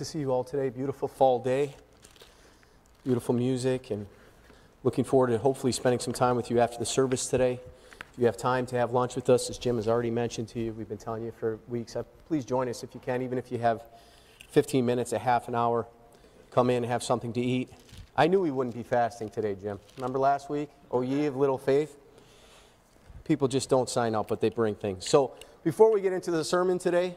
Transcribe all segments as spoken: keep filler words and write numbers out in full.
to see you all today. Beautiful fall day, beautiful music, and looking forward to hopefully spending some time with you after the service today. If you have time to have lunch with us, as Jim has already mentioned to you, we've been telling you for weeks, uh, please join us if you can, even if you have fifteen minutes, a half an hour, come in and have something to eat. I knew we wouldn't be fasting today, Jim. Remember last week? Oh, ye of little faith? People just don't sign up, but they bring things. So before we get into the sermon today,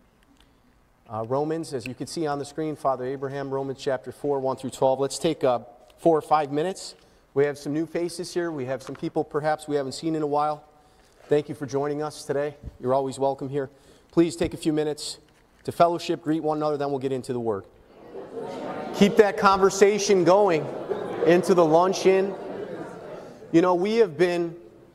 Uh, Romans, as you can see on the screen, Father Abraham, Romans chapter four, one through twelve. Let's take uh, four or five minutes. We have some new faces here. We have some people perhaps we haven't seen in a while. Thank you for joining us today. You're always welcome here. Please take a few minutes to fellowship, greet one another, then we'll get into the Word. Keep that conversation going into the luncheon. You know, we have been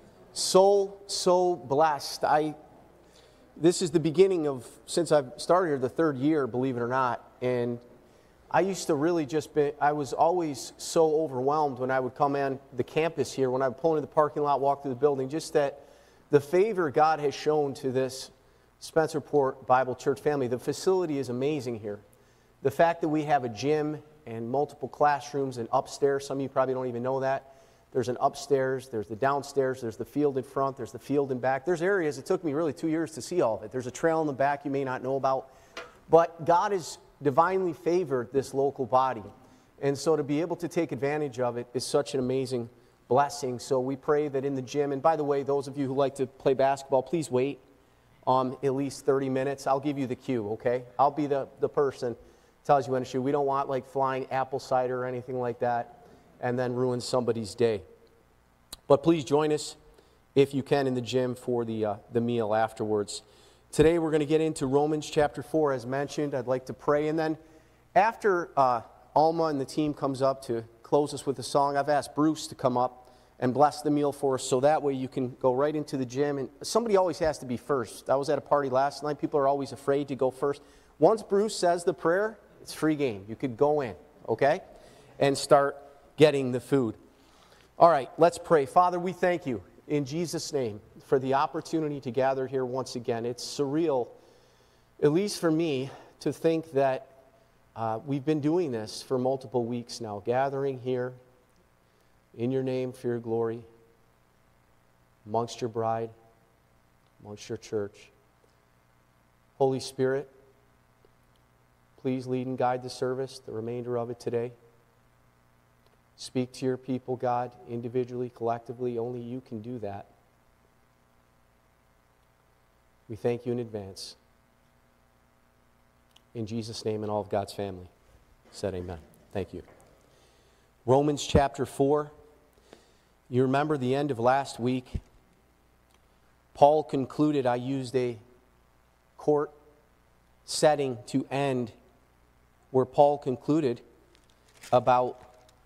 so, so blessed. I... This is the beginning of, since I've started here, the third year, believe it or not. And I used to really just be, I was always so overwhelmed when I would come on the campus here, when I would pull into the parking lot, walk through the building, just that the favor God has shown to this Spencerport Bible Church family. The facility is amazing here. The fact that we have a gym and multiple classrooms and upstairs, some of you probably don't even know that. There's an upstairs, there's the downstairs, there's the field in front, there's the field in back. There's areas, it took me really two years to see all of it. There's a trail in the back you may not know about. But God has divinely favored this local body. And so to be able to take advantage of it is such an amazing blessing. So we pray that in the gym, and by the way, those of you who like to play basketball, please wait um, at least thirty minutes. I'll give you the cue, okay? I'll be the, the person who tells you when to shoot. We don't want like flying apple cider or anything like that and then ruin somebody's day. But please join us, if you can, in the gym for the, uh, the meal afterwards. Today we're going to get into Romans chapter four, as mentioned. I'd like to pray. And then after uh, Alma and the team comes up to close us with a song, I've asked Bruce to come up and bless the meal for us, so that way you can go right into the gym. And somebody always has to be first. I was at a party last night. People are always afraid to go first. Once Bruce says the prayer, it's free game. You could go in, okay, and start getting the food. All right, let's pray. Father, we thank you in Jesus' name for the opportunity to gather here once again. It's surreal, at least for me, to think that uh, we've been doing this for multiple weeks now, gathering here in your name for your glory, amongst your bride, amongst your church. Holy Spirit, please lead and guide the service, the remainder of it today. Speak to your people, God, individually, collectively. Only you can do that. We thank you in advance. In Jesus' name and all of God's family said amen. Thank you. Romans chapter four. You remember the end of last week. Paul concluded, I used a court setting to end, where Paul concluded about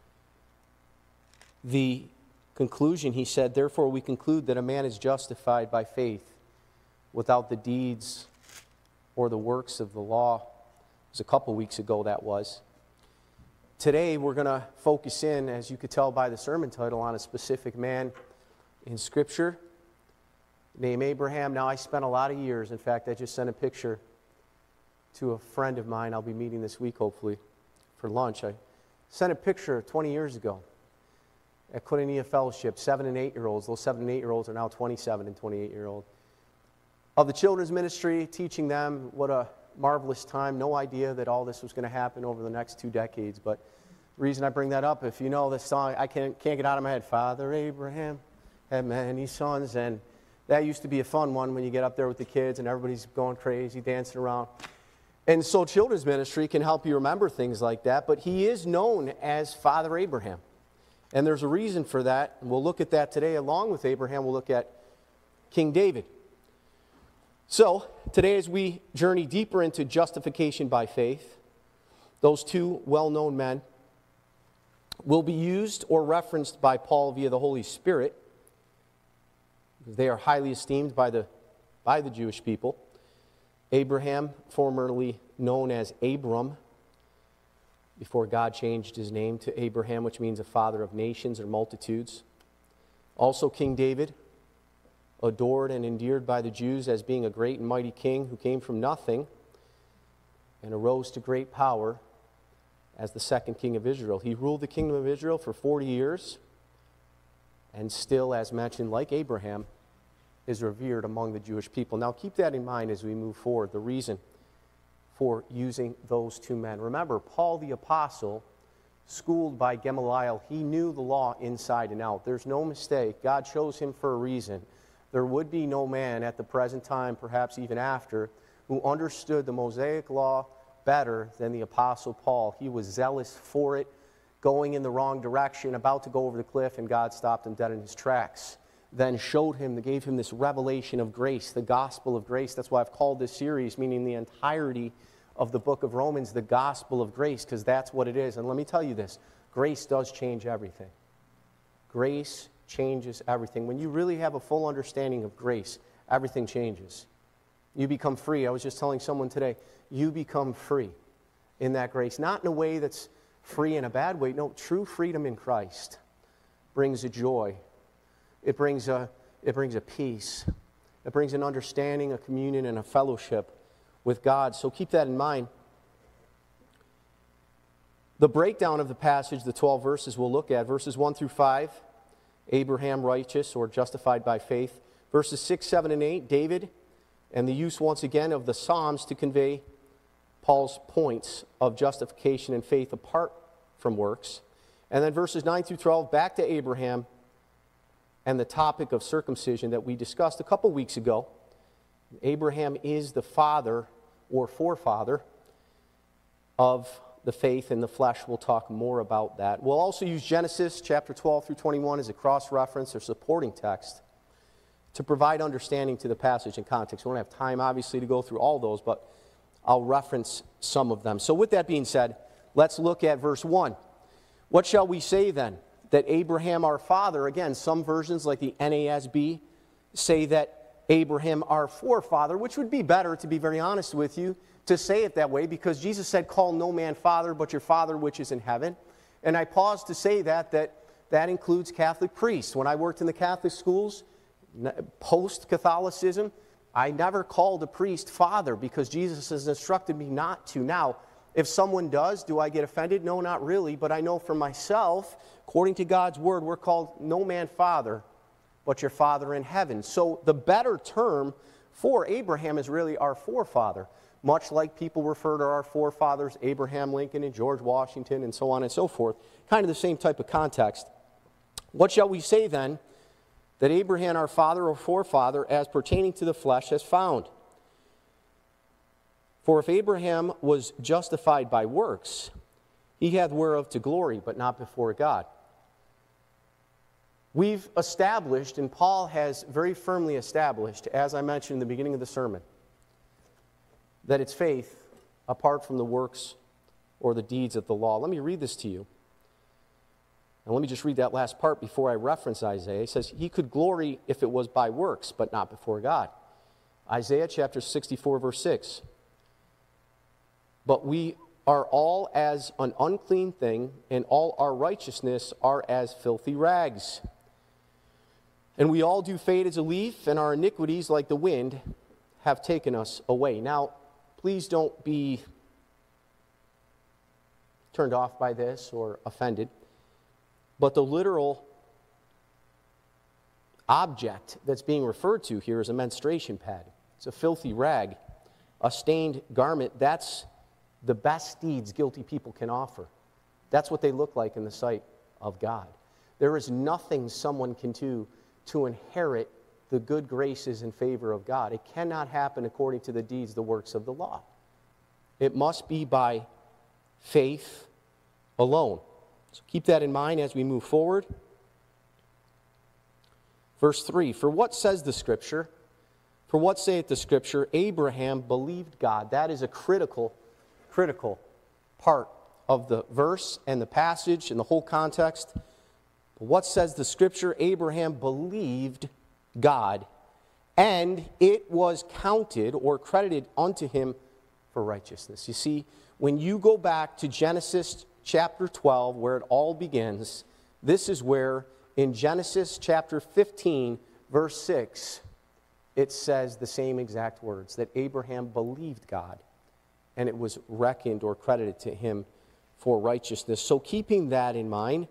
the conclusion. He said, therefore we conclude that a man is justified by faith without the deeds or the works of the law. It was a couple weeks ago that was. Today we're going to focus in, as you could tell by the sermon title, on a specific man in Scripture named Abraham. Now, I spent a lot of years, in fact, I just sent a picture to a friend of mine I'll be meeting this week, hopefully, for lunch. I sent a picture twenty years ago at Koinonia Fellowship, seven and eight-year-olds. Those seven and eight-year-olds are now twenty-seven and twenty-eight-year-old. Of the children's ministry, teaching them. What a marvelous time. No idea that all this was going to happen over the next two decades. But the reason I bring that up, if you know this song, I can't, can't get out of my head. Father Abraham had many sons. And that used to be a fun one when you get up there with the kids and everybody's going crazy, dancing around. And so children's ministry can help you remember things like that. But he is known as Father Abraham. And there's a reason for that. And we'll look at that today. Along with Abraham, we'll look at King David. So, today as we journey deeper into justification by faith, those two well-known men will be used or referenced by Paul via the Holy Spirit, because they are highly esteemed by the, by the Jewish people. Abraham, formerly known as Abram, before God changed his name to Abraham, which means a father of nations or multitudes. Also King David, adored and endeared by the Jews as being a great and mighty king who came from nothing and arose to great power as the second king of Israel. He ruled the kingdom of Israel for forty years, and still, as mentioned, like Abraham, is revered among the Jewish people. Now keep that in mind as we move forward, the reason for using those two men. Remember, Paul the apostle, schooled by Gamaliel, he knew the law inside and out. There's no mistake. God chose him for a reason. There would be no man at the present time, perhaps even after, who understood the Mosaic law better than the apostle Paul. He was zealous for it, going in the wrong direction, about to go over the cliff, and God stopped him dead in his tracks. Then showed him, gave him this revelation of grace, the gospel of grace. That's why I've called this series, meaning the entirety of the book of Romans, the gospel of grace, because that's what it is. And let me tell you this, grace does change everything. Grace changes everything. When you really have a full understanding of grace, everything changes. You become free. I was just telling someone today, you become free in that grace. Not in a way that's free in a bad way. No, true freedom in Christ brings a joy. It brings a, it brings a peace. It brings an understanding, a communion, and a fellowship with God. So keep that in mind. The breakdown of the passage, the twelve verses we'll look at, verses one through five, Abraham righteous or justified by faith. Verses six, seven, and eight, David, and the use once again of the Psalms to convey Paul's points of justification and faith apart from works. And then verses nine through twelve, back to Abraham and the topic of circumcision that we discussed a couple weeks ago. Abraham is the father or forefather of the faith in the flesh. We'll talk more about that. We'll also use Genesis chapter twelve through twenty-one as a cross-reference or supporting text to provide understanding to the passage and context. We don't have time, obviously, to go through all those, but I'll reference some of them. So with that being said, let's look at verse one. What shall we say then? That Abraham our father, again, some versions like the N A S B say that Abraham our forefather, which would be better, to be very honest with you, to say it that way, because Jesus said, call no man father but your Father which is in heaven. And I pause to say that, that that includes Catholic priests. When I worked in the Catholic schools, post-Catholicism, I never called a priest father because Jesus has instructed me not to. Now, if someone does, do I get offended? No, not really, but I know for myself, according to God's word, we're called no man father but your Father in heaven. So the better term for Abraham is really our forefather, much like people refer to our forefathers, Abraham Lincoln and George Washington and so on and so forth, kind of the same type of context. What shall we say then that Abraham our father or forefather as pertaining to the flesh has found? For if Abraham was justified by works, he hath whereof to glory, but not before God. We've established, and Paul has very firmly established, as I mentioned in the beginning of the sermon, that it's faith apart from the works or the deeds of the law. Let me read this to you. And let me just read that last part before I reference Isaiah. It says, he could glory if it was by works, but not before God. Isaiah chapter sixty-four, verse six. But we are all as an unclean thing, and all our righteousness are as filthy rags. And we all do fade as a leaf, and our iniquities, like the wind, have taken us away. Now, please don't be turned off by this or offended, but the literal object that's being referred to here is a menstruation pad. It's a filthy rag, a stained garment. That's the best deeds guilty people can offer. That's what they look like in the sight of God. There is nothing someone can do to inherit the good graces and favor of God. It cannot happen according to the deeds, the works of the law. It must be by faith alone. So keep that in mind as we move forward. Verse three, for what says the Scripture? For what saith the Scripture? Abraham believed God. That is a critical, critical part of the verse and the passage and the whole context. But what says the Scripture? Abraham believed God, and it was counted or credited unto him for righteousness. You see, when you go back to Genesis chapter twelve, where it all begins, this is where in Genesis chapter fifteen, verse six, it says the same exact words, that Abraham believed God, and it was reckoned or credited to him for righteousness. So keeping that in mind,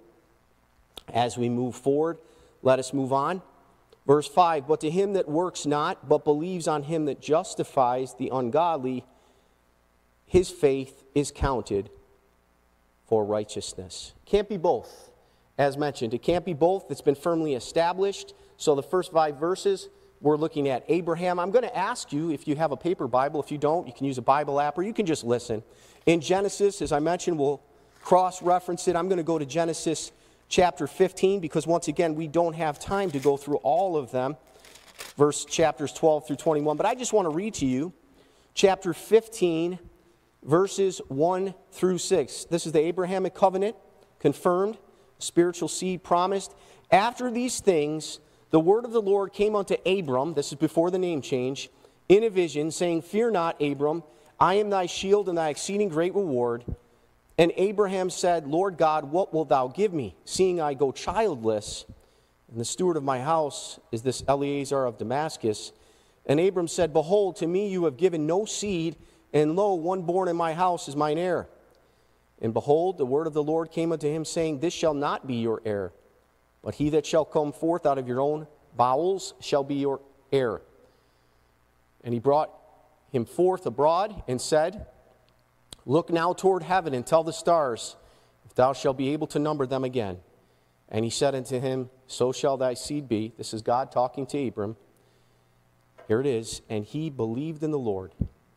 as we move forward, let us move on. Verse five, but to him that works not, but believes on him that justifies the ungodly, his faith is counted for righteousness. Can't be both, as mentioned. It can't be both. It's been firmly established. So the first five verses, we're looking at Abraham. I'm going to ask you, if you have a paper Bible, if you don't, you can use a Bible app, or you can just listen. In Genesis, as I mentioned, we'll cross-reference it. I'm going to go to Genesis chapter fifteen, because once again, we don't have time to go through all of them, verse chapters twelve through twenty-one. But I just want to read to you chapter fifteen, verses one through six. This is the Abrahamic covenant, confirmed, spiritual seed promised. After these things, the word of the Lord came unto Abram, this is before the name change, in a vision, saying, Fear not, Abram, I am thy shield and thy exceeding great reward. And Abraham said, Lord God, what wilt thou give me, seeing I go childless? And the steward of my house is this Eleazar of Damascus. And Abram said, Behold, to me you have given no seed, and lo, one born in my house is mine heir. And behold, the word of the Lord came unto him, saying, This shall not be your heir, but he that shall come forth out of your own bowels shall be your heir. And he brought him forth abroad, and said, Look now toward heaven, and tell the stars, if thou shalt be able to number them again. And he said unto him, So shall thy seed be. This is God talking to Abram. Here it is. And he believed in the Lord,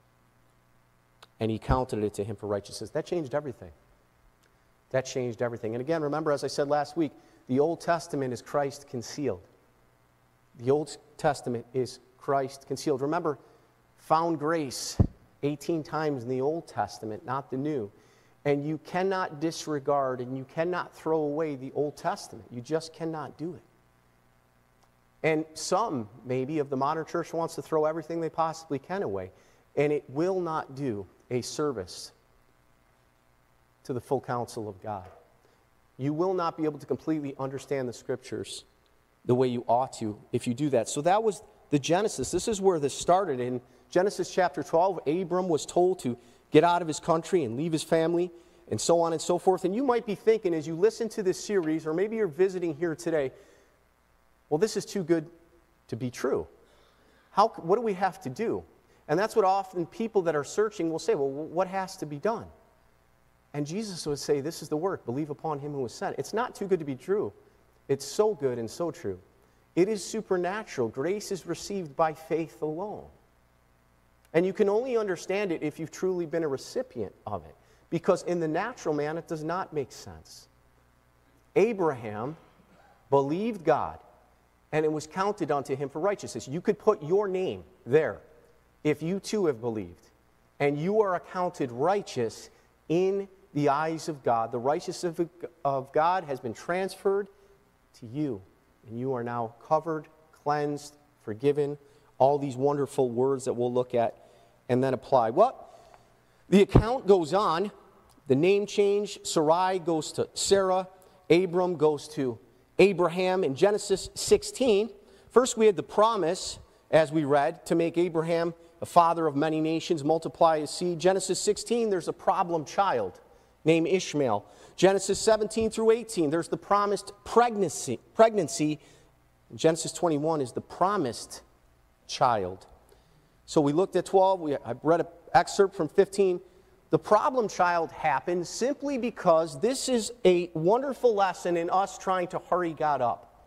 and he counted it to him for righteousness. That changed everything. That changed everything. And again, remember, as I said last week, the Old Testament is Christ concealed. The Old Testament is Christ concealed. Remember, found grace eighteen times in the Old Testament, not the New. And you cannot disregard and you cannot throw away the Old Testament. You just cannot do it. And some, maybe, of the modern church wants to throw everything they possibly can away. And it will not do a service to the full counsel of God. You will not be able to completely understand the Scriptures the way you ought to if you do that. So that was the Genesis. This is where this started. In Genesis chapter twelve, Abram was told to get out of his country and leave his family, and so on and so forth. And you might be thinking, as you listen to this series, or maybe you're visiting here today, well, this is too good to be true. How, what do we have to do? And that's what often people that are searching will say, well, what has to be done? And Jesus would say, this is the work, believe upon him who was sent. It's not too good to be true. It's so good and so true. It is supernatural. Grace is received by faith alone. And you can only understand it if you've truly been a recipient of it. Because in the natural man, it does not make sense. Abraham believed God, and it was counted unto him for righteousness. You could put your name there if you too have believed. And you are accounted righteous in the eyes of God. The righteousness of God has been transferred to you. And you are now covered, cleansed, forgiven. All these wonderful words that we'll look at and then apply. Well, the account goes on. The name change, Sarai goes to Sarah. Abram goes to Abraham. In Genesis sixteen, first we had the promise, as we read, to make Abraham a father of many nations, multiply his seed. Genesis sixteen, there's a problem child named Ishmael. Genesis seventeen through eighteen, there's the promised pregnancy. pregnancy. Genesis twenty-one is the promised child. So we looked at twelve. We, I read an excerpt from fifteen. The problem child happened simply because this is a wonderful lesson in us trying to hurry God up.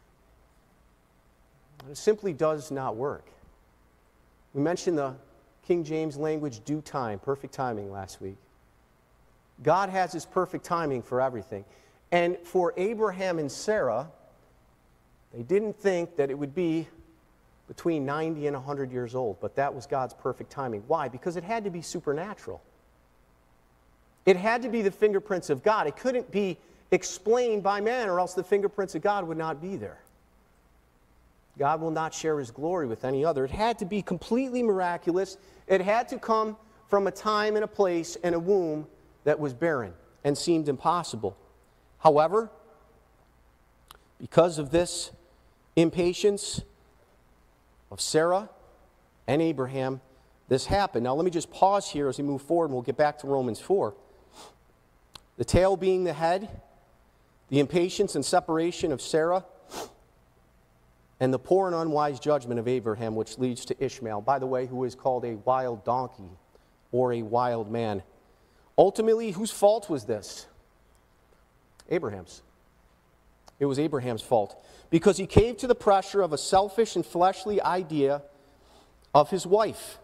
It simply does not work. We mentioned the King James language, due time, perfect timing last week. God has his perfect timing for everything. And for Abraham and Sarah, they didn't think that it would be between ninety and one hundred years old, but that was God's perfect timing. Why? Because it had to be supernatural. It had to be the fingerprints of God. It couldn't be explained by man, or else the fingerprints of God would not be there. God will not share his glory with any other. It had to be completely miraculous. It had to come from a time and a place and a womb that was barren and seemed impossible. However, because of this impatience of Sarah and Abraham, this happened. Now let me just pause here as we move forward, and we'll get back to Romans four. The tail being the head, the impatience and separation of Sarah, and the poor and unwise judgment of Abraham, which leads to Ishmael, by the way, who is called a wild donkey or a wild man. Ultimately, whose fault was this? Abraham's. It was Abraham's fault, because he caved to the pressure of a selfish and fleshly idea of his wife.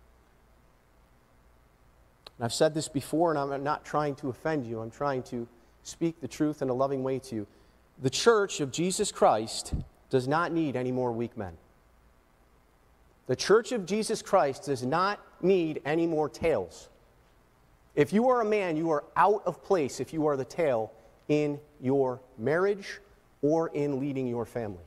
And I've said this before, and I'm not trying to offend you. I'm trying to speak the truth in a loving way to you. The church of Jesus Christ does not need any more weak men. The church of Jesus Christ does not need any more tails. If you are a man, you are out of place if you are the tail in your marriage or in leading your family.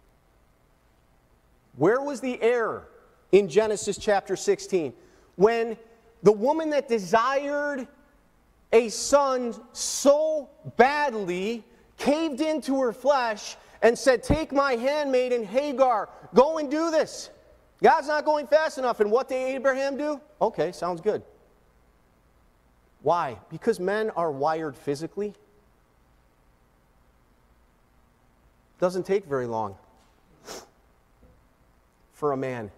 Where was the error in Genesis chapter sixteen? When the woman that desired a son so badly caved into her flesh and said, "Take my handmaiden Hagar, go and do this." God's not going fast enough. And what did Abraham do? Okay, sounds good. Why? Because men are wired physically. Doesn't take very long for a man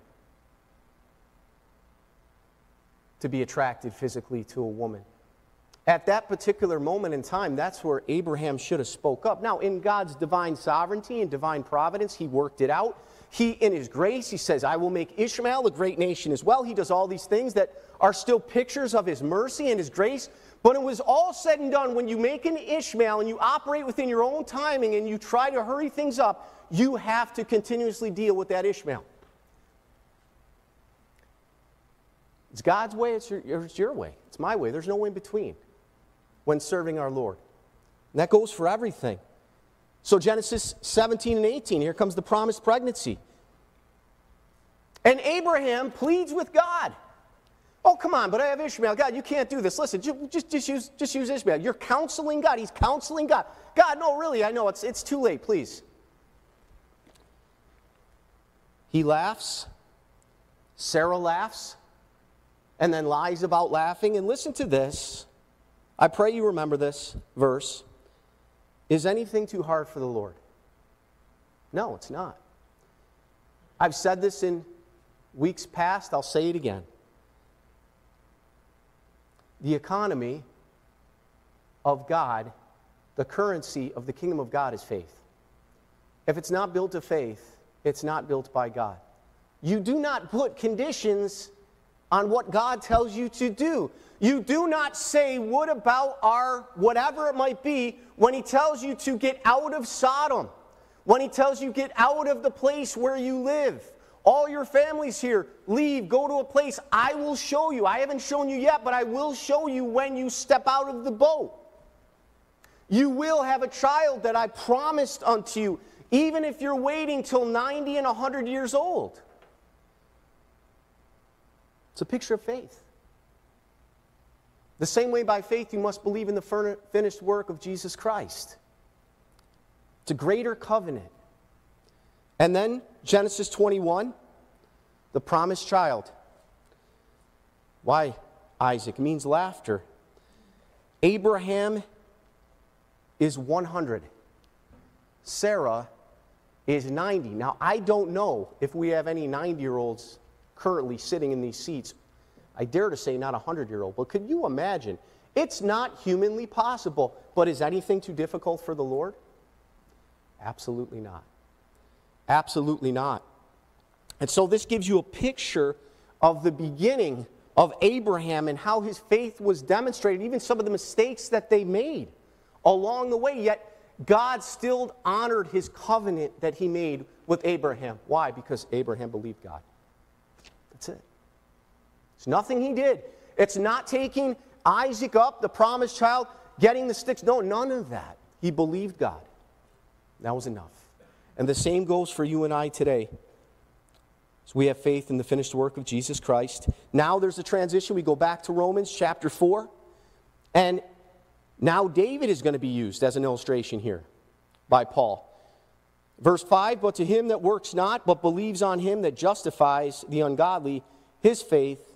to be attracted physically to a woman. At that particular moment in time, that's where Abraham should have spoke up. Now, in God's divine sovereignty and divine providence, he worked it out. He, in his grace, he says, "I will make Ishmael a great nation as well." He does all these things that are still pictures of his mercy and his grace. But it was all said and done, when you make an Ishmael and you operate within your own timing and you try to hurry things up, you have to continuously deal with that Ishmael. It's God's way, it's your, it's your way. It's my way. There's no in between when serving our Lord. And that goes for everything. So Genesis seventeen and eighteen, here comes the promised pregnancy. And Abraham pleads with God. "Oh, come on, but I have Ishmael. God, you can't do this. Listen, just, just, use, just use Ishmael." You're counseling God. He's counseling God. "God, no, really, I know, it's, it's too late, please." He laughs. Sarah laughs. And then lies about laughing. And listen to this. I pray you remember this verse. Is anything too hard for the Lord? No, it's not. I've said this in weeks past. I'll say it again. The economy of God, the currency of the kingdom of God is faith. If it's not built of faith, it's not built by God. You do not put conditions on what God tells you to do. You do not say, "What about our whatever it might be," when he tells you to get out of Sodom, when he tells you get out of the place where you live. All your family's here. Leave, go to a place I will show you. I haven't shown you yet, but I will show you when you step out of the boat. You will have a child that I promised unto you, even if you're waiting till ninety and one hundred years old. It's a picture of faith. The same way by faith you must believe in the finished work of Jesus Christ. It's a greater covenant. And then Genesis twenty-one, the promised child. Why Isaac? It means laughter. Abraham is one hundred. Sarah is ninety. Now, I don't know if we have any ninety-year-olds currently sitting in these seats. I dare to say not a hundred-year-old, but could you imagine? It's not humanly possible, but is anything too difficult for the Lord? Absolutely not. Absolutely not. And so this gives you a picture of the beginning of Abraham and how his faith was demonstrated, even some of the mistakes that they made along the way, yet God still honored his covenant that he made with Abraham. Why? Because Abraham believed God. That's it. It's nothing he did. It's not taking Isaac up, the promised child, getting the sticks. No, none of that. He believed God. That was enough. And the same goes for you and I today. So we have faith in the finished work of Jesus Christ. Now there's a transition. We go back to Romans chapter four. And now David is going to be used as an illustration here by Paul. Verse five, "But to him that works not, but believes on him that justifies the ungodly, his faith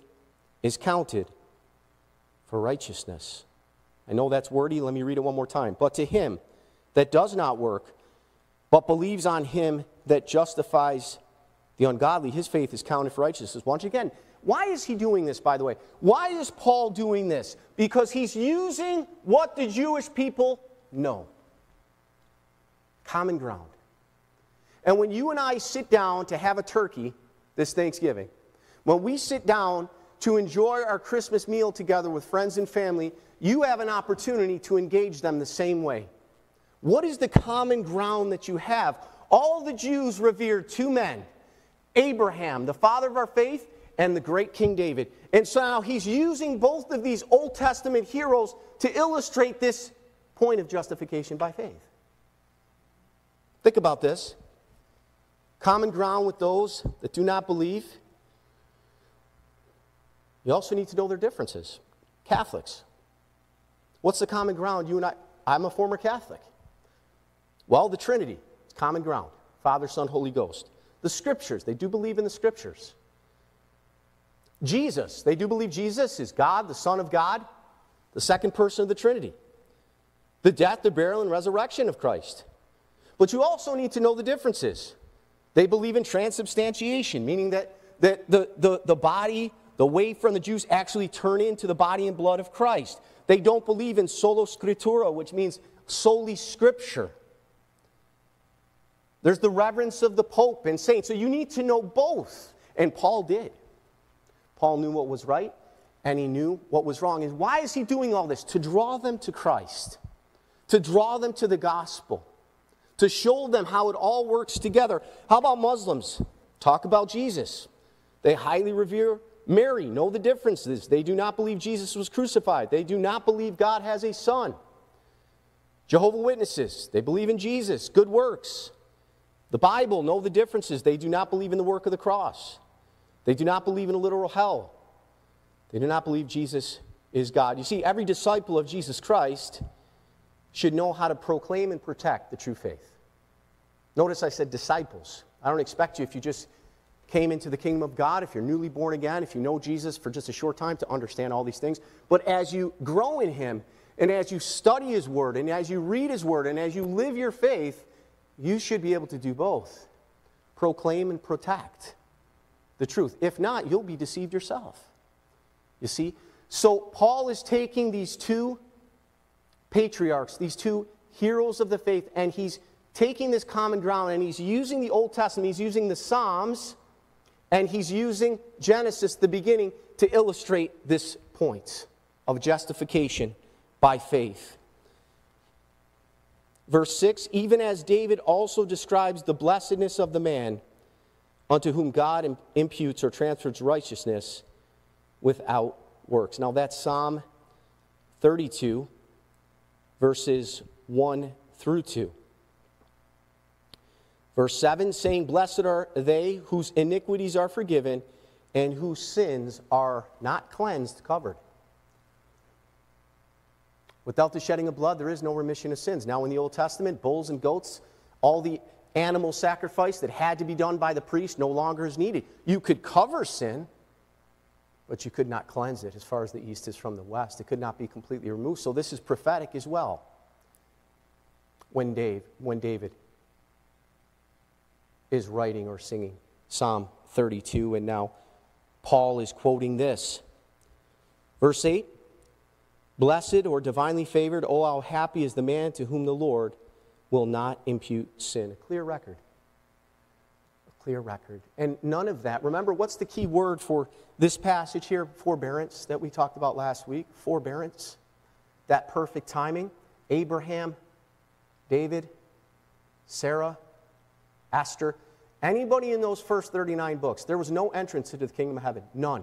is counted for righteousness. I know that's wordy. Let me read it one more time. But to him that does not work, but believes on him that justifies the ungodly, his faith is counted for righteousness. Once again, why is he doing this, by the way? Why is Paul doing this? Because he's using what the Jewish people know. Common ground. And when you and I sit down to have a turkey this Thanksgiving, when we sit down to enjoy our Christmas meal together with friends and family, you have an opportunity to engage them the same way. What is the common ground that you have? All the Jews revered two men, Abraham, the father of our faith, and the great King David. And so now he's using both of these Old Testament heroes to illustrate this point of justification by faith. Think about this. Common ground with those that do not believe. You also need to know their differences. Catholics. What's the common ground? You and I, I'm a former Catholic. Well, the Trinity, it's common ground. Father, Son, Holy Ghost. The Scriptures, they do believe in the Scriptures. Jesus, they do believe Jesus is God, the Son of God, the second person of the Trinity. The death, the burial, and resurrection of Christ. But you also need to know the differences. They believe in transubstantiation, meaning that, that the, the, the body, the wafer and the juice actually turn into the body and blood of Christ. They don't believe in sola scriptura, which means solely Scripture. There's the reverence of the Pope and saints. So you need to know both. And Paul did. Paul knew what was right, and he knew what was wrong. And why is he doing all this? To draw them to Christ. To draw them to the gospel. To show them how it all works together. How about Muslims? Talk about Jesus. They highly revere Mary. Know the differences. They do not believe Jesus was crucified. They do not believe God has a son. Jehovah's Witnesses. They believe in Jesus. Good works. The Bible. Know the differences. They do not believe in the work of the cross. They do not believe in a literal hell. They do not believe Jesus is God. You see, every disciple of Jesus Christ should know how to proclaim and protect the true faith. Notice I said disciples. I don't expect you, if you just came into the kingdom of God, if you're newly born again, if you know Jesus for just a short time, to understand all these things. But as you grow in Him, and as you study His Word, and as you read His Word, and as you live your faith, you should be able to do both. Proclaim and protect the truth. If not, you'll be deceived yourself. You see? So Paul is taking these two patriarchs, these two heroes of the faith, and he's taking this common ground, and he's using the Old Testament, he's using the Psalms, and he's using Genesis, the beginning, to illustrate this point of justification by faith. Verse six, even as David also describes the blessedness of the man unto whom God imputes or transfers righteousness without works. Now that's Psalm thirty-two, verses one through two. Verse seven, saying, blessed are they whose iniquities are forgiven and whose sins are not cleansed, covered. Without the shedding of blood, there is no remission of sins. Now in the Old Testament, bulls and goats, all the animal sacrifice that had to be done by the priest no longer is needed. You could cover sin, but you could not cleanse it as far as the east is from the west. It could not be completely removed. So this is prophetic as well. When Dave, when David is writing or singing Psalm thirty-two, and now Paul is quoting this. Verse eight, blessed or divinely favored, oh how happy is the man to whom the Lord will not impute sin. A clear record. A clear record. And none of that, remember, what's the key word for this passage here? Forbearance, that we talked about last week. Forbearance. That perfect timing. Abraham, David, Sarah, Esther. Anybody in those first thirty-nine books, there was no entrance into the kingdom of heaven. None.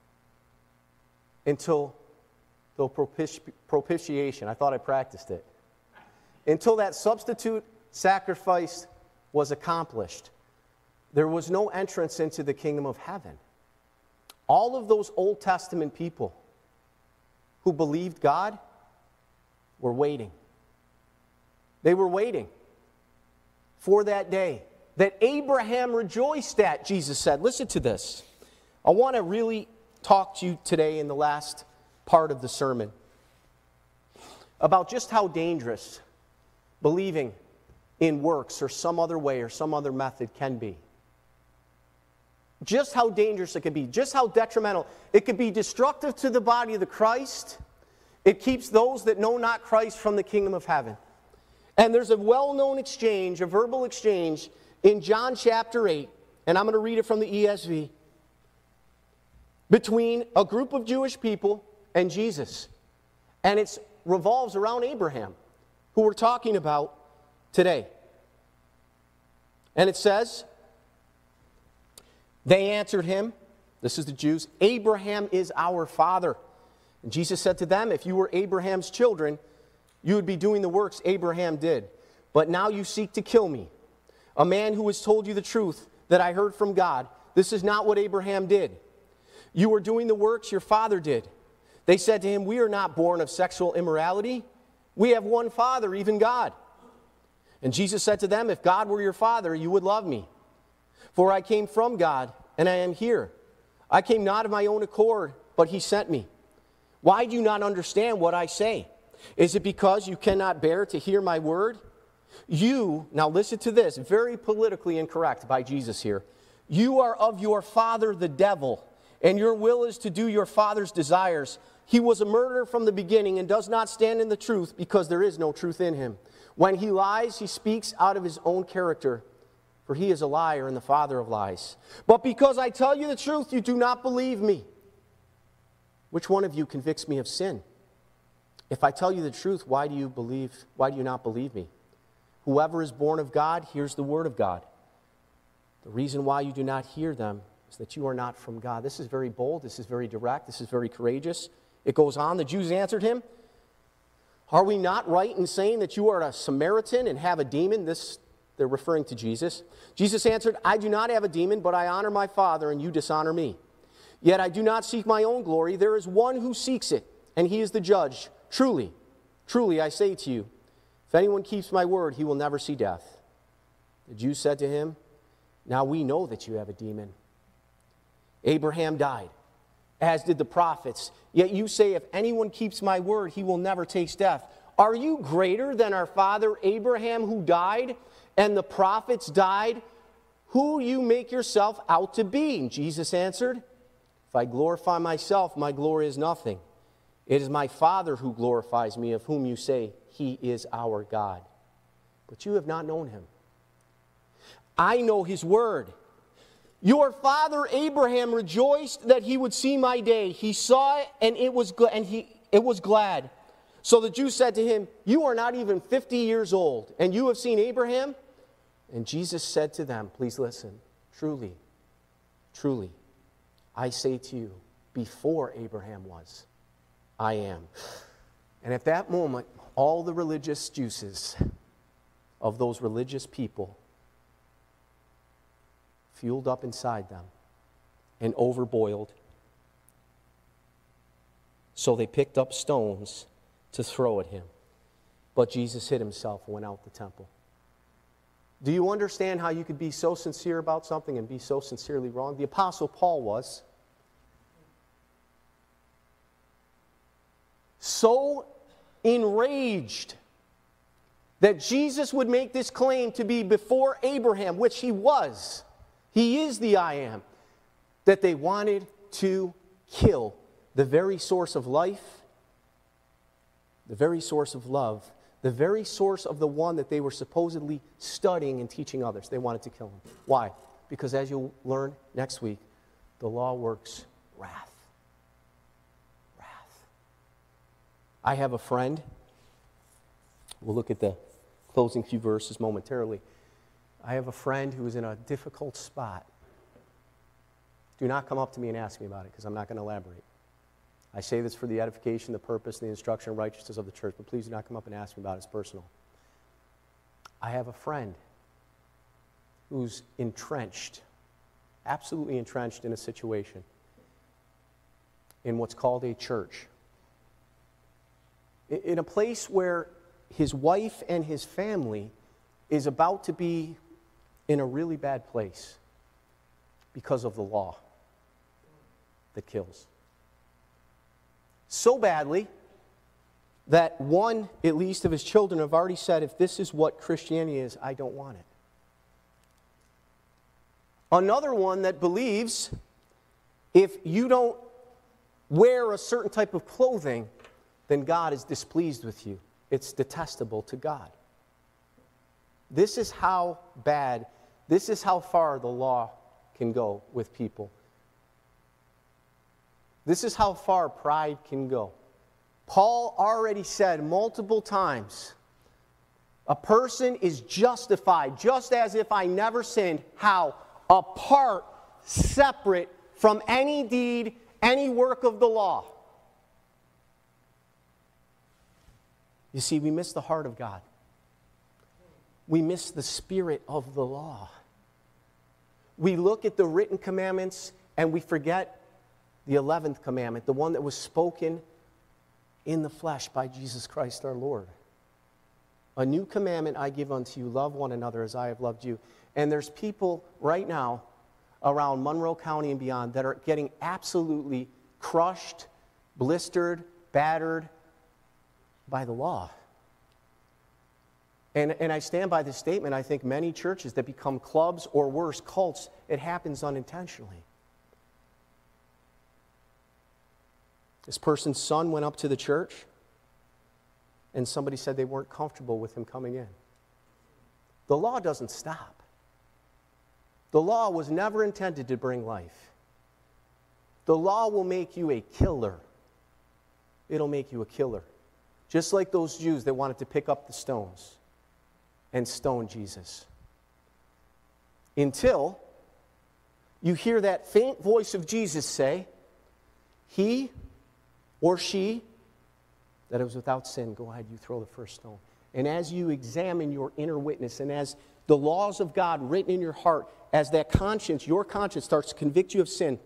Until the propiti- propitiation. I thought I practiced it. Until that substitute sacrifice was accomplished, there was no entrance into the kingdom of heaven. All of those Old Testament people who believed God were waiting. They were waiting for that day that Abraham rejoiced at, Jesus said. Listen to this. I want to really talk to you today in the last part of the sermon about just how dangerous believing in works or some other way or some other method can be. Just how dangerous it can be, just how detrimental. It can be destructive to the body of the Christ. It keeps those that know not Christ from the kingdom of heaven. And there's a well-known exchange, a verbal exchange, in John chapter eight, and I'm going to read it from the E S V, between a group of Jewish people and Jesus. And it revolves around Abraham, who we're talking about today. And it says, they answered him, this is the Jews, Abraham is our father. And Jesus said to them, if you were Abraham's children, you would be doing the works Abraham did. But now you seek to kill me, a man who has told you the truth that I heard from God. This is not what Abraham did. You are doing the works your father did. They said to him, we are not born of sexual immorality. We have one Father, even God. And Jesus said to them, if God were your Father, you would love me. For I came from God, and I am here. I came not of my own accord, but he sent me. Why do you not understand what I say? Is it because you cannot bear to hear my word? You, now listen to this, very politically incorrect by Jesus here. You are of your father the devil, and your will is to do your father's desires. He was a murderer from the beginning and does not stand in the truth because there is no truth in him. When he lies, he speaks out of his own character, for he is a liar and the father of lies. But because I tell you the truth, you do not believe me. Which one of you convicts me of sin? If I tell you the truth, why do you believe, why do you not believe me? Whoever is born of God hears the word of God. The reason why you do not hear them is that you are not from God. This is very bold, this is very direct, this is very courageous. It goes on, the Jews answered him, are we not right in saying that you are a Samaritan and have a demon? This, they're referring to Jesus. Jesus answered, I do not have a demon, but I honor my Father, and you dishonor me. Yet I do not seek my own glory. There is one who seeks it, and he is the judge. Truly, truly, I say to you, if anyone keeps my word, he will never see death. The Jews said to him, now we know that you have a demon. Abraham died, as did the prophets. Yet you say, if anyone keeps my word, he will never taste death. Are you greater than our father Abraham, who died, and the prophets died? Who you make yourself out to be? And Jesus answered, if I glorify myself, my glory is nothing. It is my Father who glorifies me, of whom you say, he is our God. But you have not known him. I know his word. Your father Abraham rejoiced that he would see my day. He saw it, and it was gl- and he it was glad. So the Jews said to him, you are not even fifty years old, and you have seen Abraham? And Jesus said to them, please listen, truly, truly, I say to you, before Abraham was, I am. And at that moment, all the religious juices of those religious people fueled up inside them and overboiled. So they picked up stones to throw at him. But Jesus hid himself and went out the temple. Do you understand how you could be so sincere about something and be so sincerely wrong? The Apostle Paul was. So enraged that Jesus would make this claim to be before Abraham, which he was. He is the I am. That they wanted to kill the very source of life, the very source of love, the very source of the one that they were supposedly studying and teaching others. They wanted to kill him. Why? Because as you'll learn next week, the law works wrath. Wrath. I have a friend. We'll look at the closing few verses momentarily. I have a friend who is in a difficult spot. Do not come up to me and ask me about it, because I'm not going to elaborate. I say this for the edification, the purpose, and the instruction and righteousness of the church, but please do not come up and ask me about it. It's personal. I have a friend who's entrenched, absolutely entrenched in a situation in what's called a church. In a place where his wife and his family is about to be in a really bad place because of the law. that kills. So badly that one, at least, of his children have already said, if this is what Christianity is, I don't want it. Another one that believes if you don't wear a certain type of clothing, then God is displeased with you. It's detestable to God. This is how bad, this is how far the law can go with people. This is how far pride can go. Paul already said multiple times, a person is justified just as if I never sinned. How? Apart, separate from any deed, any work of the law. You see, we miss the heart of God. We miss the spirit of the law. We look at the written commandments and we forget the eleventh commandment, the one that was spoken in the flesh by Jesus Christ our Lord. A new commandment I give unto you, love one another as I have loved you. And there's people right now around Monroe County and beyond that are getting absolutely crushed, blistered, battered by the law. And, and I stand by this statement. I think many churches that become clubs or worse, cults, it happens unintentionally. This person's son went up to the church and somebody said they weren't comfortable with him coming in. The law doesn't stop. The law was never intended to bring life. The law will make you a killer. It'll make you a killer. Just like those Jews that wanted to pick up the stones and stone Jesus. Until you hear that faint voice of Jesus say, he or she that is without sin, go ahead, you throw the first stone. And as you examine your inner witness, and as the laws of God written in your heart, as that conscience, your conscience starts to convict you of sin.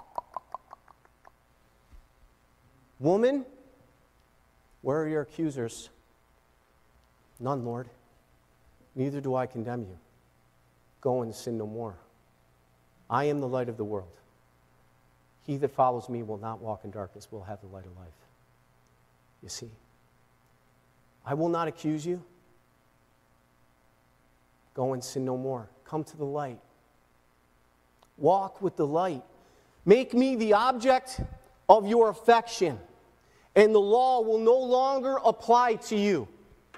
Woman, where are your accusers? None, Lord. Neither do I condemn you. Go and sin no more. I am the light of the world. He that follows me will not walk in darkness, will have the light of life. You see, I will not accuse you. Go and sin no more. Come to the light. Walk with the light. Make me the object of your affection, and the law will no longer apply to you.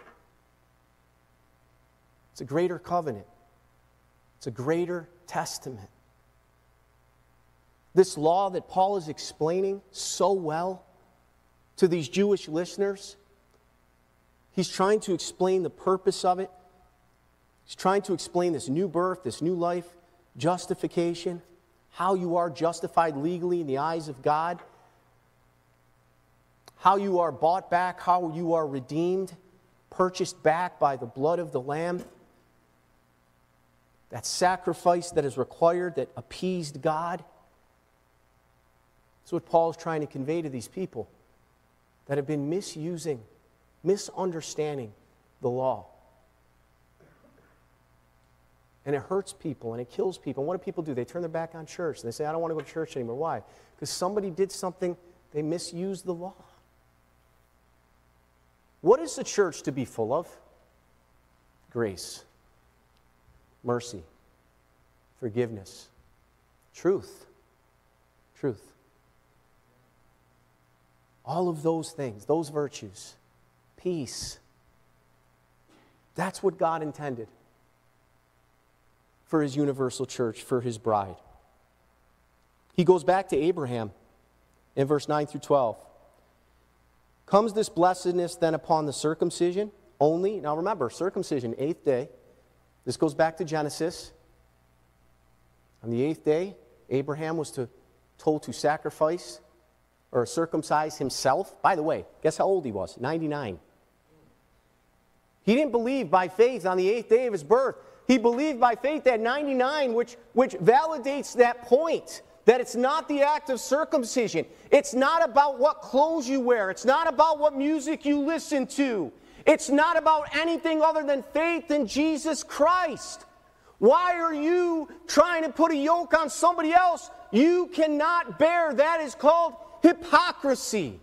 It's a greater covenant. It's a greater testament. This law that Paul is explaining so well to these Jewish listeners, he's trying to explain the purpose of it. He's trying to explain this new birth, this new life, justification, how you are justified legally in the eyes of God, how you are bought back, how you are redeemed, purchased back by the blood of the Lamb. That sacrifice that is required, that appeased God. That's what Paul is trying to convey to these people that have been misusing, misunderstanding the law. And it hurts people and it kills people. And what do people do? They turn their back on church. And they say, I don't want to go to church anymore. Why? Because somebody did something, they misused the law. What is the church to be full of? Grace, mercy, forgiveness, truth, truth. All of those things, those virtues, peace. That's what God intended for his universal church, for his bride. He goes back to Abraham in verse nine through twelve. Comes this blessedness then upon the circumcision only? Now remember, circumcision, eighth day. This goes back to Genesis. On the eighth day, Abraham was to, told to sacrifice or circumcise himself. By the way, guess how old he was? ninety-nine. He didn't believe by faith on the eighth day of his birth. He believed by faith at ninety-nine, which, which validates that point, that it's not the act of circumcision. It's not about what clothes you wear. It's not about what music you listen to. It's not about anything other than faith in Jesus Christ. Why are you trying to put a yoke on somebody else you cannot bear? That is called hypocrisy.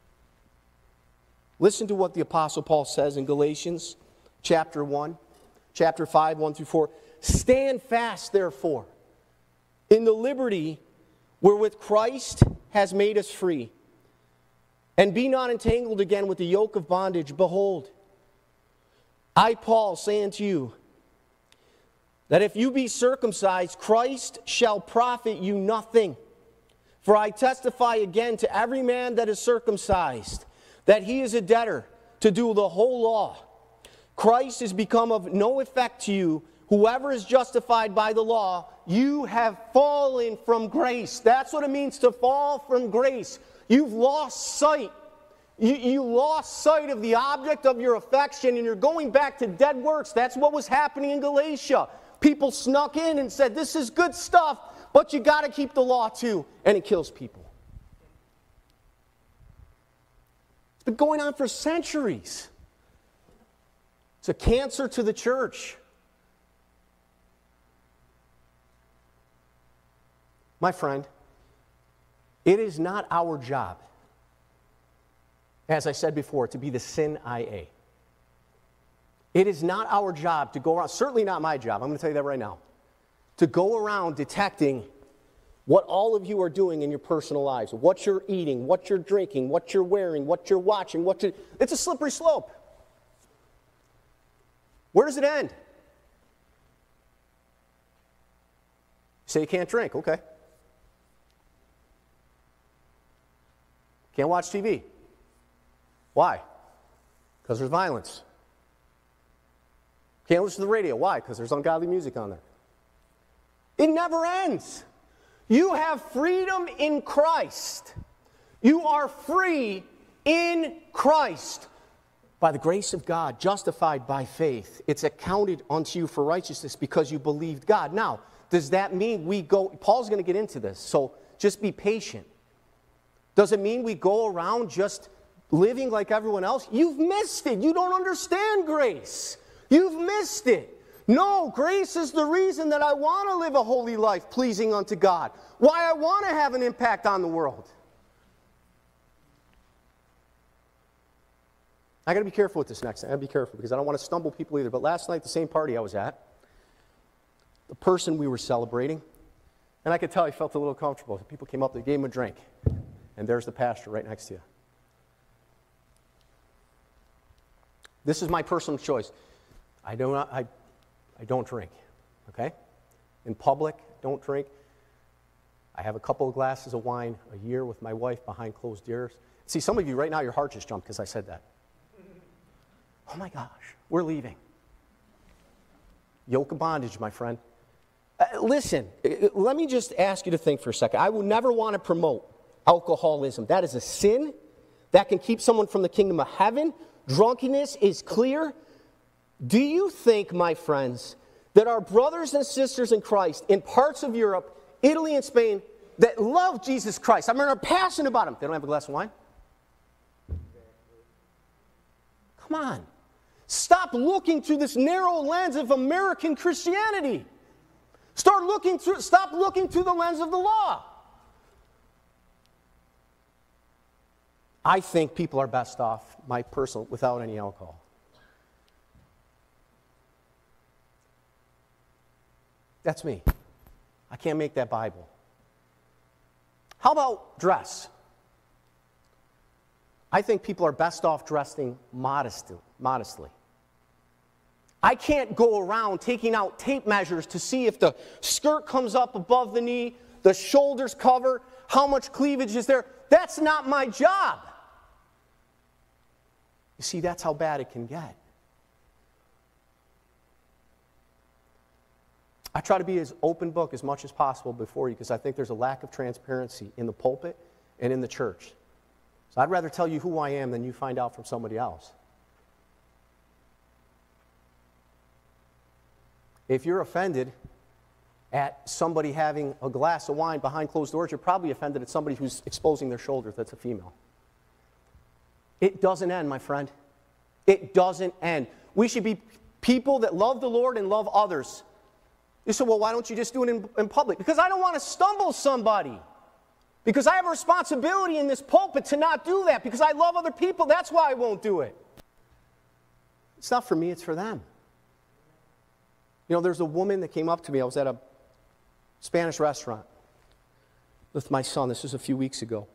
Listen to what the Apostle Paul says in Galatians chapter one, chapter five, one through four. Stand fast, therefore, in the liberty wherewith Christ has made us free, and be not entangled again with the yoke of bondage. Behold, I, Paul, say unto you, that if you be circumcised, Christ shall profit you nothing. For I testify again to every man that is circumcised, that he is a debtor to do the whole law. Christ is become of no effect to you. Whoever is justified by the law, you have fallen from grace. That's what it means to fall from grace. You've lost sight. You, you lost sight of the object of your affection, and you're going back to dead works. That's what was happening in Galatia. People snuck in and said, this is good stuff, but you got to keep the law too, and it kills people. It's been going on for centuries. It's a cancer to the church. My friend, it is not our job, as I said before, to be the sin I A. It is not our job to go around, certainly not my job, I'm going to tell you that right now, to go around detecting what all of you are doing in your personal lives, what you're eating, what you're drinking, what you're wearing, what you're watching, what you're... It's a slippery slope. Where does it end? You say you can't drink, okay. Can't watch T V. Why? Because there's violence. Can't listen to the radio. Why? Because there's ungodly music on there. It never ends. You have freedom in Christ. You are free in Christ. By the grace of God, justified by faith. It's accounted unto you for righteousness because you believed God. Now, does that mean we go... Paul's going to get into this, so just be patient. Does it mean we go around just living like everyone else? You've missed it. You don't understand grace. You've missed it. No, grace is the reason that I want to live a holy life pleasing unto God. Why I want to have an impact on the world. I got to be careful with this next thing. I got to be careful because I don't want to stumble people either. But last night, the same party I was at, the person we were celebrating, and I could tell he felt a little comfortable. People came up, they gave him a drink. And there's the pastor right next to you. This is my personal choice. I do not, I, I don't drink, okay? In public, don't drink. I have a couple of glasses of wine a year with my wife behind closed doors. See, some of you right now, your heart just jumped because I said that. Oh my gosh, we're leaving. Yoke of bondage, my friend. Uh, listen, let me just ask you to think for a second. I would never want to promote alcoholism. That is a sin that can keep someone from the kingdom of heaven. Drunkenness is clear. Do you think, my friends, that our brothers and sisters in Christ in parts of Europe, Italy and Spain, that love Jesus Christ, I mean, are passionate about him, they don't have a glass of wine? Come on. Stop looking through this narrow lens of American Christianity. Start looking through, stop looking through the lens of the law. I think people are best off, my personal, without any alcohol. That's me. I can't make that Bible. How about dress? I think people are best off dressing modestly. modestly. I can't go around taking out tape measures to see if the skirt comes up above the knee, the shoulders cover, how much cleavage is there. That's not my job. You see, that's how bad it can get. I try to be as open book as much as possible before you because I think there's a lack of transparency in the pulpit and in the church. So I'd rather tell you who I am than you find out from somebody else. If you're offended at somebody having a glass of wine behind closed doors, you're probably offended at somebody who's exposing their shoulders that's a female. It doesn't end, my friend. It doesn't end. We should be people that love the Lord and love others. You say, well, why don't you just do it in, in public? Because I don't want to stumble somebody. Because I have a responsibility in this pulpit to not do that. Because I love other people. That's why I won't do it. It's not for me, it's for them. You know, there's a woman that came up to me. I was at a Spanish restaurant with my son. This was a few weeks ago.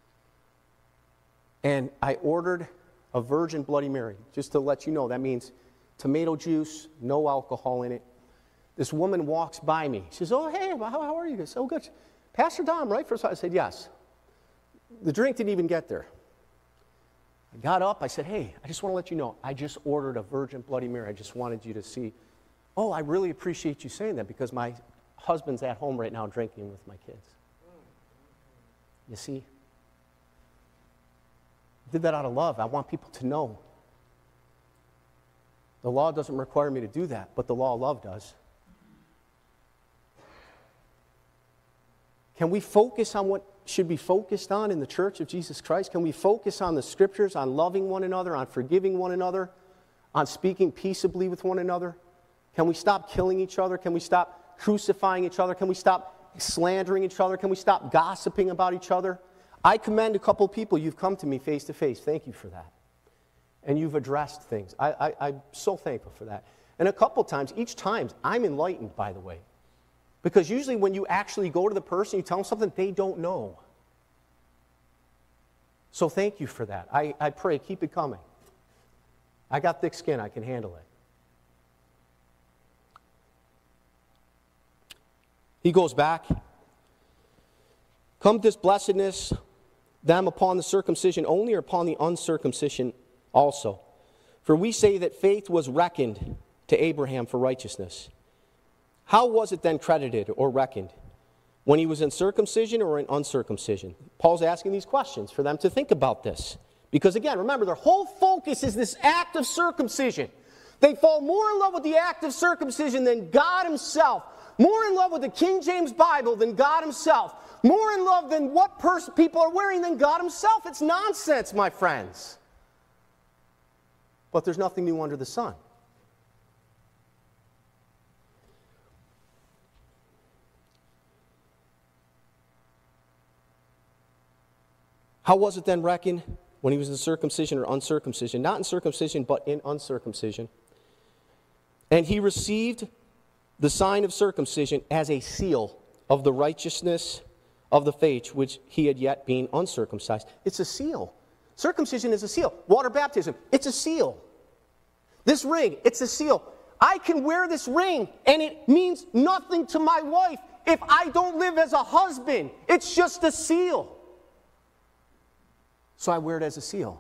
And I ordered a virgin Bloody Mary. Just to let you know, that means tomato juice, no alcohol in it. This woman walks by me. She says, oh, hey, how, how are you? I said, oh, good. Pastor Dom, right? First, I said, yes. The drink didn't even get there. I got up. I said, hey, I just want to let you know, I just ordered a virgin Bloody Mary. I just wanted you to see. Oh, I really appreciate you saying that because my husband's at home right now drinking with my kids. You see? I did that out of love. I want people to know. The law doesn't require me to do that, but the law of love does. Can we focus on what should be focused on in the church of Jesus Christ? Can we focus on the scriptures, on loving one another, on forgiving one another, on speaking peaceably with one another? Can we stop killing each other? Can we stop crucifying each other? Can we stop slandering each other? Can we stop gossiping about each other? I commend a couple people. You've come to me face to face. Thank you for that. And you've addressed things. I, I, I'm so thankful for that. And a couple times, each time, I'm enlightened, by the way. Because usually when you actually go to the person, you tell them something they don't know. So thank you for that. I, I pray, keep it coming. I got thick skin. I can handle it. He goes back. Come this blessedness, them upon the circumcision only or upon the uncircumcision also. For we say that faith was reckoned to Abraham for righteousness. How was it then credited or reckoned? When he was in circumcision or in uncircumcision? Paul's asking these questions for them to think about this. Because again, remember, their whole focus is this act of circumcision. They fall more in love with the act of circumcision than God himself. More in love with the King James Bible than God himself. More in love than what pers- people are wearing than God himself. It's nonsense, my friends. But there's nothing new under the sun. How was it then reckoned when he was in circumcision or uncircumcision? Not in circumcision, but in uncircumcision. And he received the sign of circumcision as a seal of the righteousness of the faith which he had yet been uncircumcised. It's a seal. Circumcision is a seal. Water baptism, it's a seal. This ring, it's a seal. I can wear this ring and it means nothing to my wife if I don't live as a husband. It's just a seal. So I wear it as a seal.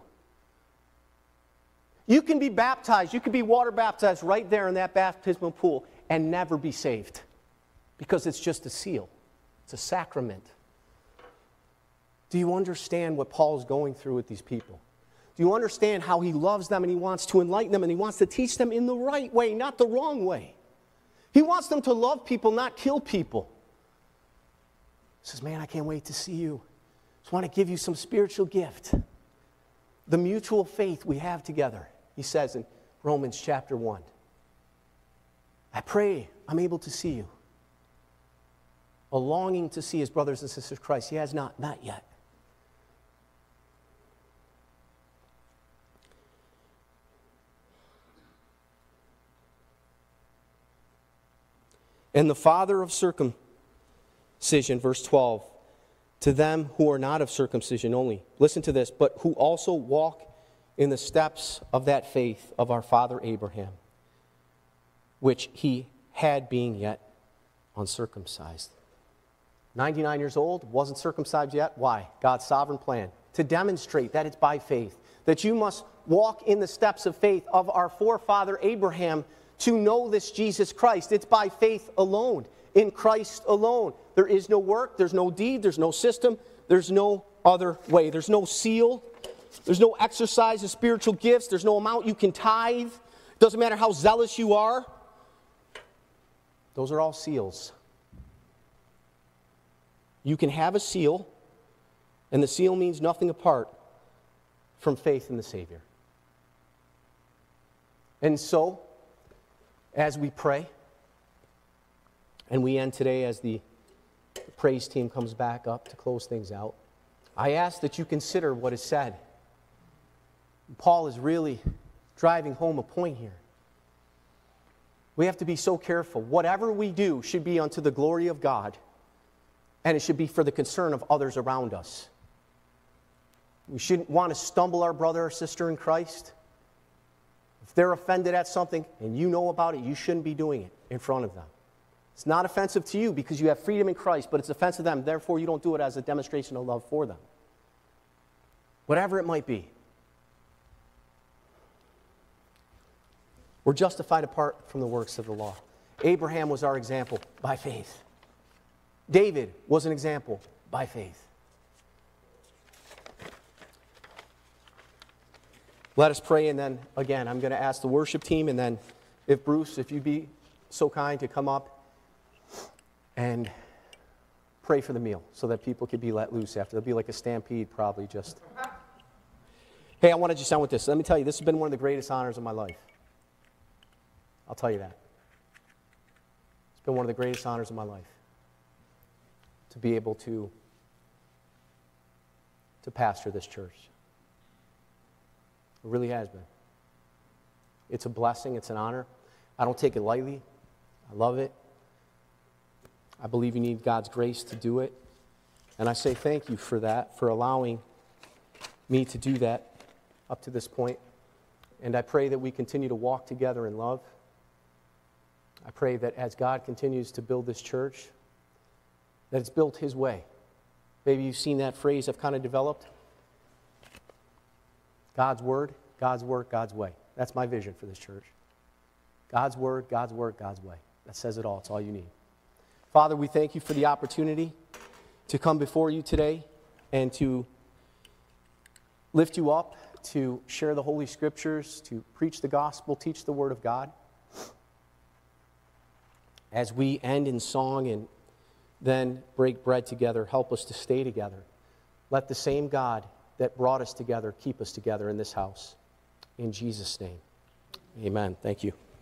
You can be baptized, you can be water baptized right there in that baptismal pool and never be saved because it's just a seal. It's a sacrament. Do you understand what Paul is going through with these people? Do you understand how he loves them and he wants to enlighten them and he wants to teach them in the right way, not the wrong way? He wants them to love people, not kill people. He says, man, I can't wait to see you. Just want to give you some spiritual gift. The mutual faith we have together, he says in Romans chapter one. I pray I'm able to see you. A longing to see his brothers and sisters in Christ. He has not, not yet. And the father of circumcision, verse twelve, to them who are not of circumcision only. Listen to this, but who also walk in the steps of that faith of our father Abraham, which he had being yet uncircumcised. ninety-nine years old, wasn't circumcised yet. Why? God's sovereign plan. To demonstrate that it's by faith. That you must walk in the steps of faith of our forefather Abraham to know this Jesus Christ. It's by faith alone. In Christ alone. There is no work, there's no deed, there's no system, there's no other way. There's no seal, there's no exercise of spiritual gifts, there's no amount you can tithe. It doesn't matter how zealous you are. Those are all seals. You can have a seal, and the seal means nothing apart from faith in the Savior. And so, as we pray, And we end today as the praise team comes back up to close things out. I ask that you consider what is said. Paul is really driving home a point here. We have to be so careful. Whatever we do should be unto the glory of God, and it should be for the concern of others around us. We shouldn't want to stumble our brother or sister in Christ. If they're offended at something and you know about it, you shouldn't be doing it in front of them. It's not offensive to you because you have freedom in Christ, but it's offensive to them. Therefore, you don't do it as a demonstration of love for them. Whatever it might be. We're justified apart from the works of the law. Abraham was our example by faith. David was an example by faith. Let us pray, and then, again, I'm going to ask the worship team, and then if Bruce, if you'd be so kind to come up and pray for the meal so that people could be let loose after. There'll be like a stampede probably just. Hey, I want to just end with this. Let me tell you, this has been one of the greatest honors of my life. I'll tell you that. It's been one of the greatest honors of my life to be able to, to pastor this church. It really has been. It's a blessing. It's an honor. I don't take it lightly. I love it. I believe you need God's grace to do it. And I say thank you for that, for allowing me to do that up to this point. And I pray that we continue to walk together in love. I pray that as God continues to build this church, that it's built His way. Maybe you've seen that phrase I've kind of developed. God's Word, God's work, God's way. That's my vision for this church. God's Word, God's work, God's way. That says it all. It's all you need. Father, we thank you for the opportunity to come before you today and to lift you up, to share the Holy Scriptures, to preach the gospel, teach the Word of God. As we end in song and then break bread together, help us to stay together. Let the same God that brought us together keep us together in this house. In Jesus' name, amen. Thank you.